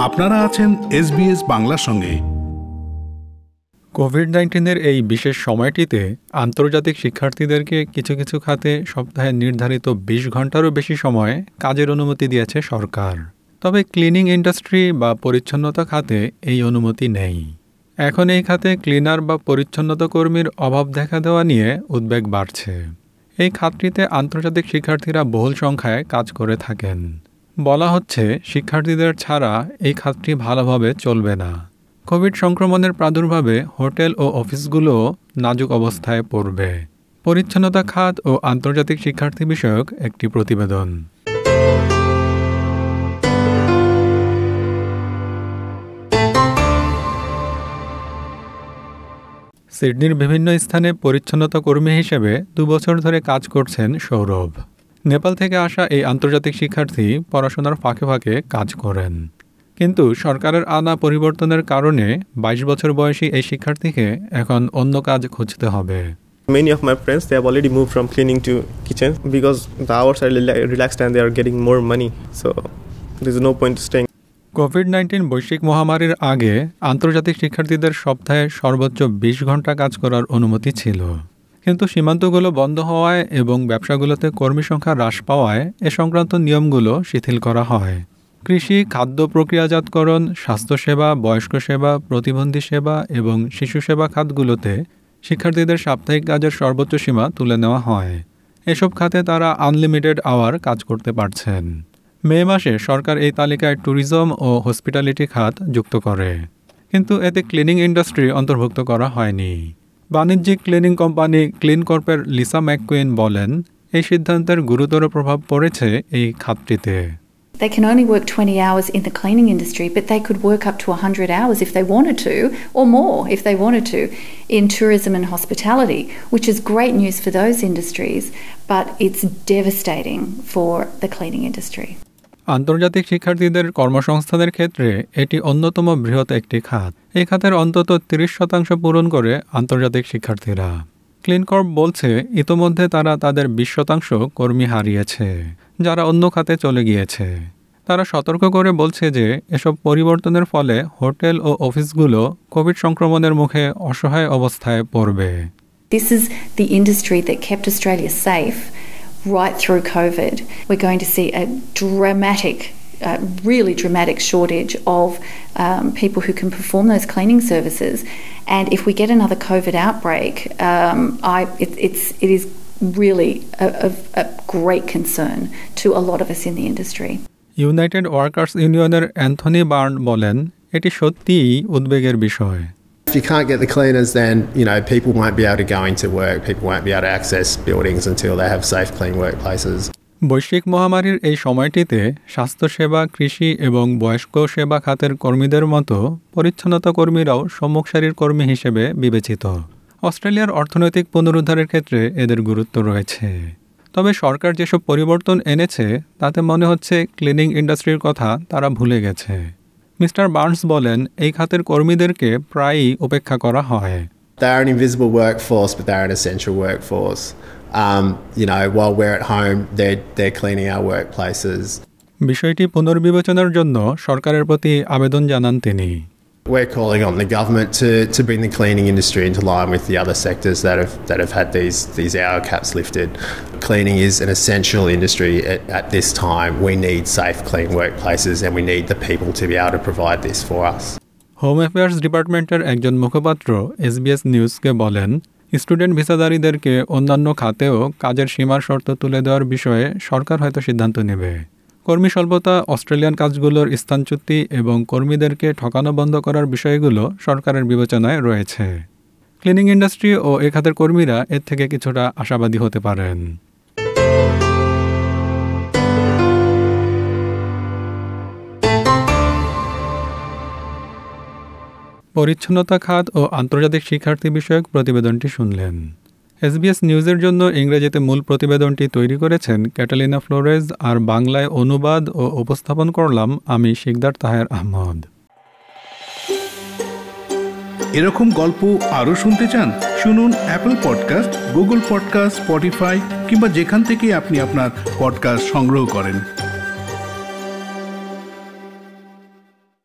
আপনারা আছেন SBS বাংলার সঙ্গে। কোভিড-19 এই বিশেষ সময়টিতে আন্তর্জাতিক শিক্ষার্থীদেরকে কিছু কিছু খাতে সপ্তাহে নির্ধারিত ২০ ঘন্টারও বেশি সময় কাজের অনুমতি দিয়েছে সরকার। তবে ক্লিনিং ইন্ডাস্ট্রি বা পরিচ্ছন্নতা খাতে এই অনুমতি নেই। এখন এই খাতে ক্লিনার বা পরিচ্ছন্নতা কর্মীর অভাব দেখা দেওয়া নিয়ে উদ্বেগ বাড়ছে। এই খাতটিতে আন্তর্জাতিক শিক্ষার্থীরা বহুল সংখ্যায় কাজ করে থাকেন। বলা হচ্ছে শিক্ষার্থীদের ছাড়া এই খাতটি ভালোভাবে চলবে না। কোভিড সংক্রমণের প্রাদুর্ভাবে হোটেল ও অফিসগুলোও নাজুক অবস্থায় পড়বে। পরিচ্ছন্নতা খাত ও আন্তর্জাতিক শিক্ষার্থী বিষয়ক একটি প্রতিবেদন। সিডনির বিভিন্ন স্থানে পরিচ্ছন্নতা কর্মী হিসেবে ২ বছর ধরে কাজ করছেন সৌরভ। নেপাল থেকে আসা এই আন্তর্জাতিক শিক্ষার্থী পড়াশোনার ফাঁকে ফাঁকে কাজ করেন। কিন্তু সরকারের আনা পরিবর্তনের কারণে ২২ বছর বয়সী এই শিক্ষার্থীকে এখন অন্য কাজ খুঁজতে হবে। Many of my friends, they have already moved from cleaning to kitchen because the hours are relaxed and they are getting more money. So there is no point staying. কোভিড-19 বৈশ্বিক মহামারীর আগে আন্তর্জাতিক শিক্ষার্থীদের সপ্তাহে সর্বোচ্চ ২০ ঘন্টা কাজ করার অনুমতি ছিল। কিন্তু সীমান্তগুলো বন্ধ হওয়ায় এবং ব্যবসাগুলোতে কর্মী সংখ্যা হ্রাস পাওয়ায় এ সংক্রান্ত নিয়মগুলো শিথিল করা হয়। কৃষি, খাদ্য প্রক্রিয়াজাতকরণ, স্বাস্থ্যসেবা, বয়স্ক সেবা, প্রতিবন্ধী সেবা এবং শিশু সেবা খাতগুলোতে শিক্ষার্থীদের সাপ্তাহিক কাজের সর্বোচ্চ সীমা তুলে নেওয়া হয়। এসব খাতে তারা আনলিমিটেড আওয়ার কাজ করতে পারছেন। মে মাসে সরকার এই তালিকায় ট্যুরিজম ও হসপিটালিটি খাত যুক্ত করে, কিন্তু এতে ক্লিনিং ইন্ডাস্ট্রি অন্তর্ভুক্ত করা হয়নি। বাণিজ্যিক ক্লিনিং কোম্পানি ক্লিনকর্পের লিসা ম্যাককুইন বলেন, এই সিদ্ধান্তের গুরুতর প্রভাব পড়েছে এই খাতটিতে। They can only work 20 hours in the cleaning industry, but they could work up to 100 hours if they wanted to, or more if they wanted to, in tourism and hospitality, which is great news for those industries, but it's devastating for the cleaning industry. আন্তর্জাতিক শিক্ষার্থীদের কর্মসংস্থানের ক্ষেত্রে এটি অন্যতম বৃহৎ একটি খাত। এই খাতের অন্তত ৩০% পূরণ করে আন্তর্জাতিক শিক্ষার্থীরা। ক্লিনকর্প বলছে ইতোমধ্যে তারা তাদের ২০% কর্মী হারিয়েছে, যারা অন্য খাতে চলে গিয়েছে। তারা সতর্ক করে বলছে যে এসব পরিবর্তনের ফলে হোটেল ও অফিসগুলো কোভিড সংক্রমণের মুখে অসহায় অবস্থায় পড়বে। This is the industry that kept Australia safe right through COVID. We're going to see a really dramatic shortage of people who can perform those cleaning services. And if we get another COVID outbreak, it is really a great concern to a lot of us in the industry. United Workers ইউনিয়নের Anthony Byrne বলেন, এটি সত্যিই উদ্বেগের বিষয়। If you can't get the cleaners, then people won't be able to go into work. People won't be able to access buildings until they have safe, clean workplaces. বৈশ্বিক মহামারীর এই সময়টিতে স্বাস্থ্যসেবা, কৃষি এবং বয়স্ক সেবা খাতের কর্মীদের মতো পরিচ্ছন্নতা কর্মীরাও সম্মুখ সারির কর্মী হিসেবে বিবেচিত। অস্ট্রেলিয়ার অর্থনৈতিক পুনরুদ্ধারের ক্ষেত্রে এদের গুরুত্ব রয়েছে। তবে সরকার যেসব পরিবর্তন এনেছে তাতে মনে হচ্ছে ক্লিনিং ইন্ডাস্ট্রির কথা তারা ভুলে গেছে। মিস্টার বার্নস বলেন, এই খাতের কর্মীদেরকে প্রায়ই উপেক্ষা করা হয়। They're an invisible workforce, but they're an essential workforce. While we're at home, they're cleaning our workplaces. বিষয়টি পুনর্বিবেচনার জন্য সরকারের প্রতি আবেদন জানান তিনি। We're calling on the government to bring the cleaning industry into line with the other sectors that have had these hour caps lifted. Cleaning is an essential industry at this time. We need safe, clean workplaces, and we need the people to be able to provide this for us. Home Affairs ডিপার্টমেন্টের একজন মুখপাত্র SBS নিউজকে বলেন, student ভিসাধারীদেরকে অন্যান্য খাতেও কাজের সীমার শর্ত তুলে দেওয়ার বিষয়ে সরকার হয়তো সিদ্ধান্ত নেবে। কর্মী স্বল্পতা, অস্ট্রেলিয়ান কাজগুলোর স্থানচ্যুতি এবং কর্মীদেরকে ঠকানো বন্ধ করার বিষয়গুলো সরকারের বিবেচনায় রয়েছে। ক্লিনিং ইন্ডাস্ট্রি ও এ খাতের কর্মীরা এর থেকে কিছুটা আশাবাদী হতে পারেন। পরিচ্ছন্নতা খাত ও আন্তর্জাতিক শিক্ষার্থী বিষয়ক প্রতিবেদনটি শুনলেন। SBS নিউজের জন্য ইংরেজিতে মূল প্রতিবেদনটি তৈরি করেছেন ক্যাটালিনা ফ্লোরেজ, আর বাংলায় অনুবাদ ও উপস্থাপন করলাম আমি শিকদার তাহের আহমদ। এরকম গল্প আরও শুনতে চান? শুনুন Apple podcast, Google podcast, Spotify কিংবা যেখান থেকে আপনি আপনার পডকাস্ট সংগ্রহ করেন।